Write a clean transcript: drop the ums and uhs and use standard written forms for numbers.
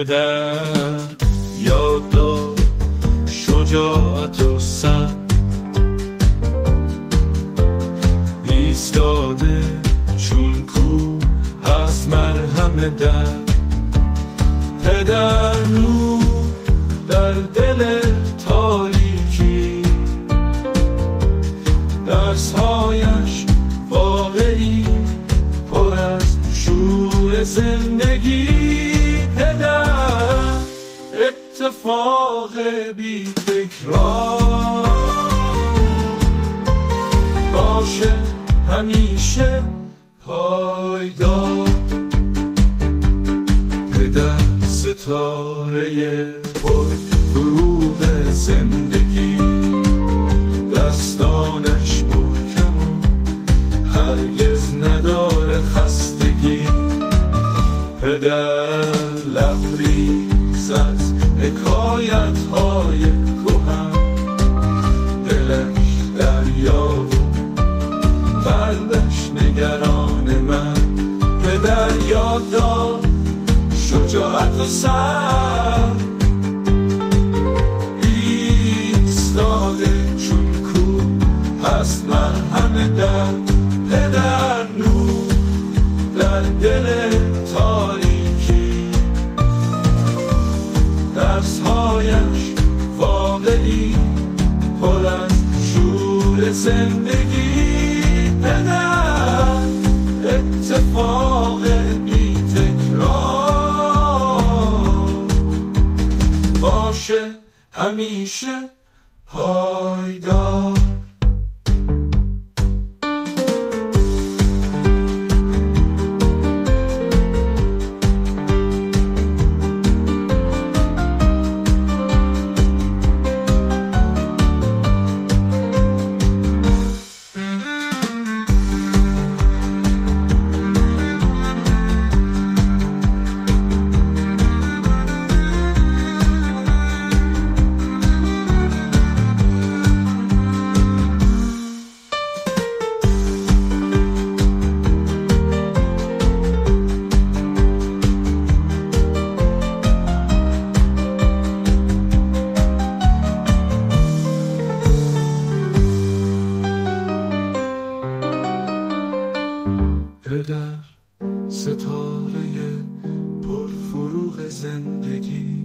پدر یاد داد شجاعت و سر، ایستاده چون کو هست مرهم در. پدر نور در دل تاریکی، درسهایش واقعی پر از شور زندگی. پدر اتفاق بی تکرار باشه همیشه پایدار. پدر ستاره پر فروغ زندگی، دستانش محکم و هرگز نداره خستگی. پدر لبریز از حکایت های کهن، دلش دریا و قلبش نگران من. پدر یاد داد شجاعت و سر، ایستاده چون کو هست مرهم در. پدر نور در دل تاریکی، درسهایش واقعی پر از شور زندگی. پدر اتفاق بی تکرار باشه همیشه پایدار. پدر ستاره پر فروغ زندگی،